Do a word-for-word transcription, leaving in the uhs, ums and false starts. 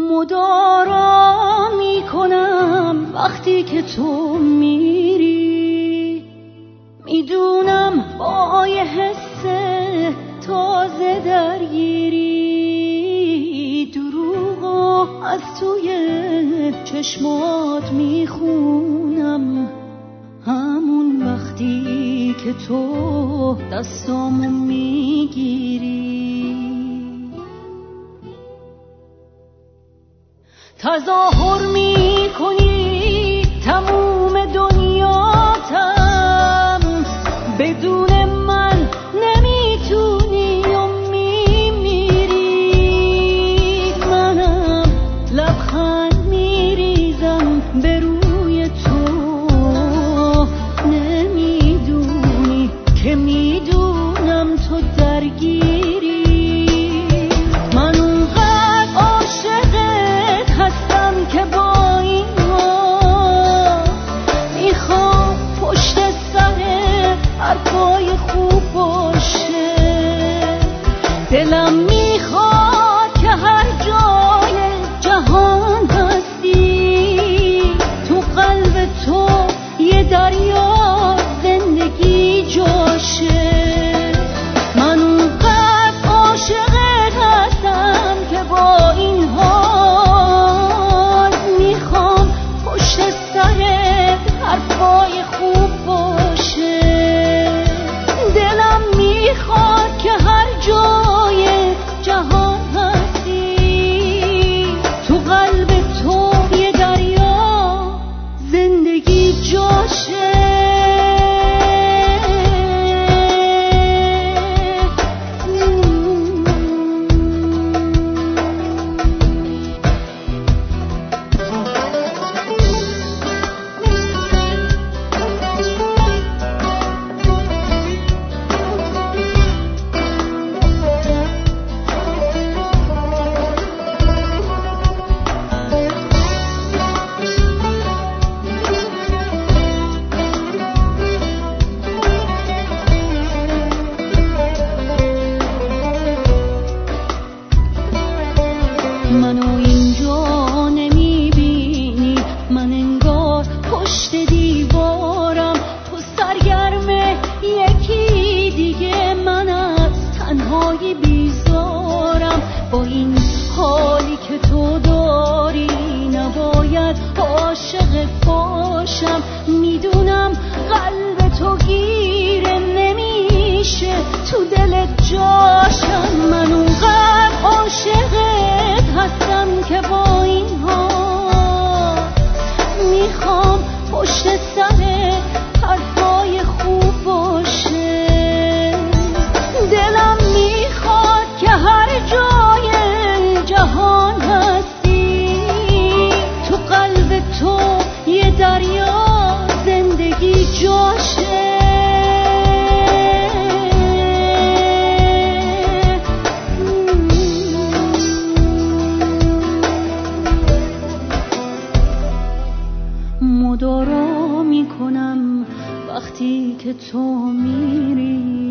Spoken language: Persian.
مدارا میکنم وقتی که تو میری، میدونم با یه حس تازه درگیری، دروغو از توی چشمات میخونم، همون وقتی که تو دستامو میگیری. تظاهر میکنی تموم دنیاتم، بدون من نمیتونی و میمیری. منم لبخند میریزم به روی تو، نمیدونی که میدونم تو درگیری. من اونقدر عاشقت هستم که با این حال میخوام پشت سرت حرفای خوب باشه. دلم میخواد که هر جای جهان هستی، تو قلب تو یه دریا زندگی جاشه. من اونقدر عاشقت هستم که با این حال میخوام پشت سرت حرفای خوب باشه. دلم میخواد که هر جای جهان هستی، تو قلب تو یه دریا زندگی جاشه. منو اینجا نمیبینی، من انگار پشت دیوارم، تو سرگرم یکی دیگه، من از تنهایی بیزارم. با این حالی که تو داری نباید عاشق باشم، میدونم قلب تو گیره نمیشه تو دلت جاشم. من اونقدر عاشقت هستم که با این حال میخوام پشت سرت حرفای خوب باشه. دلم میخواد که هر جای جهان هستی، تو قلب تو یه دریا زندگی جاشه. مدارا میکنم وقتی که تو میری،